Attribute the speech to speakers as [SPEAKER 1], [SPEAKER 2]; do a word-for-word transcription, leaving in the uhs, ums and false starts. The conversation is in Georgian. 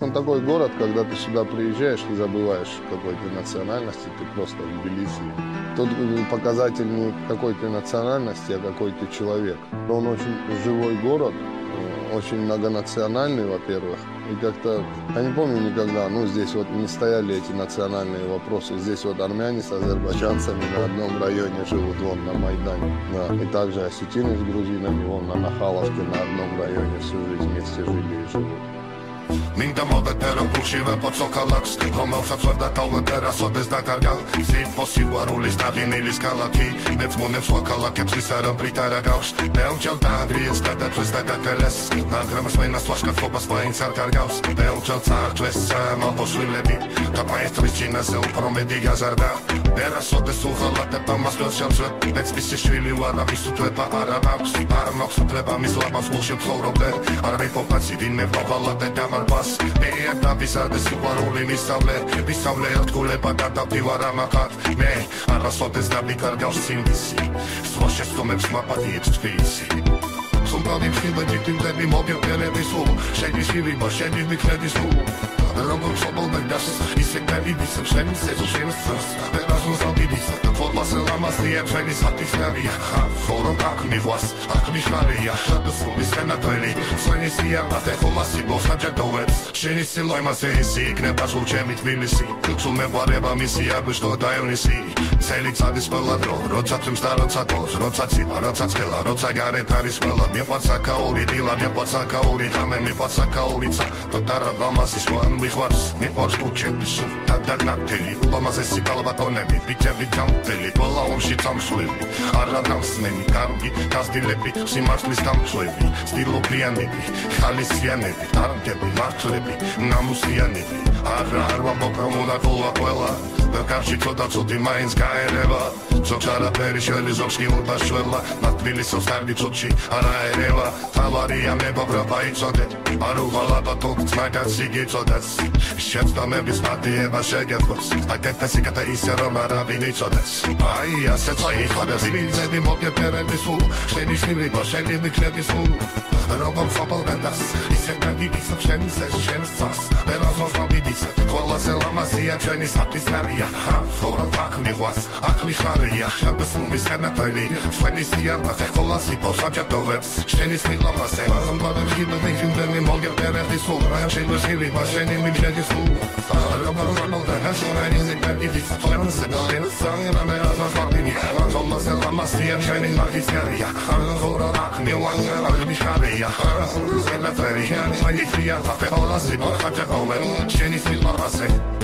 [SPEAKER 1] Он такой город, когда ты сюда приезжаешь, ты забываешь, какой ты национальности, ты просто в Тбилиси. Тут показатель не какой ты национальности, а какой ты человек. Он очень живой город, очень многонациональный, во-первых. И как-то, я не помню никогда, ну, здесь вот не стояли эти национальные вопросы. Здесь вот армяне с азербайджанцами на одном районе живут, вон, на Майдане. Да. И также осетины с грузинами, вон, на Нахаловке на одном районе всю жизнь вместе жили и живут.
[SPEAKER 2] Მინდა მოვეტერო გულშივე პოცო ქალაქს რომელსაც ვერ დაკავდა ტერასოდეს დაკარგა ზიფო სიყვარულის დაღინილის ქალაქი მეწმუნებს ვაქალაქებს ის არა ბრიტარა გავს ბევრჯერ დააგრიეს გადაწვეს და გაკელეს მაგრამ სვენას ვაშკაცობას მაინც არ კარგავს ბევრჯერ წაართვეს მალბოშვილები და მაესტრის ჩინაზე უფრო მეტი გაზარდა ტერასოდეს უხალატება მას ვერ შემძლებ ეცბისი შვილი ვარ ამის უთლება არა აქვს არ მაქვს უთლება მის ლაბას გულში ცხოვრობდე არ მეფობაცი დინმე ვავალატე დამარბას მე და ვისადე სიყვარული მისავლე მისავლე ერთგულება და დავდივარ ამახად მე არასოდეს დავიკარგავს სინდისი სხვა შეცდომებს მაპატიებს თბილისი სულტანი ხილები ტიმდები მოგებერების უ შენი შილიბა შენი მიქრედი სულ როგორ ჩობოლდას ისე გავიდის შენი სეზო შენი სას პერაზოს ავიდის ფორმასე ლამასია ჩვენი სატისფაქცია ხორო კაკნიღვას აკნიშარია შადოსული სენატორი ჩვენი სიამაყე ხომასი ბოსაჯადოვებს შენი სილოიმასე ისი იქნება სულ ჩემი თბილისი თუ მე ვარება მისი აგვისტო დაევნისი წელი წადის ყველა დრო როცა თმს და როცა თოს როცა ცივა როცა ცხელა როცა გარეთ არის ყველა მიყვარს აკაური დილა მიყვარს აკაური თამე მიყვარს აკაურიცა თოტარა გამასის ვან მიყვარს მიყვარს კუჩები სულ დაგნაკთელი ულამაზესი კალბატონები ბიჭები ჯამთელი ყველა ომში წამსვლელი არა დამსმენი კარგი გაზდილები სიმართლის დამცველი სტილობიანები ხალისიანები ტარგები მართლები ნამუსიანები არა არ ვამბობ ყველა ყველა კარში ცოტა ცოტი მაინც გაერევა ზოგს არაფერი შელი ზოგს კი უდაშველა მათ თბილისოს კარგი ცოტში არა ერევა თავარია მეგობრობა იცოდე არ უღალატო თუ ძმაკაც იგიწოდეს შეცდომების პატიება შეგეფოს აკეთესი კატა ისე რომ არავინ იცოდეს აი ასე წაიხადა ზიმილზები მოგეფერები სულ შენი შილიბა შენი მიქრედი სულ როგორ ფაპალგანდას ისე გადიდის შენი სეს შენ სას პერაზოს ავიდის ყველაზე ლამაზია ჩვენი სატისფაქცია ხორო კაკნიღვას აკნიშარია შადოსული სენატორი ჩვენი სიამაყე ხოლასი ბოსაჯადოვებს შენი სილამაზე რომბადები გიბები ჯუნდენი მოგეფერები სულ შენი შილიბა შენი მიქრედი სულ როგორ რომელდა ნაშორანი ზეკადიდის ჩვენზე სანერა მე აზარბაიჯანი ხოლმე ლამაზია ჩვენი მაგისარია ხორო კაკნიღვას აკნიშარია სენატორი ჩვენი სიამაყე ხოლასი ბოსაჯადოვებს შენი სილამაზე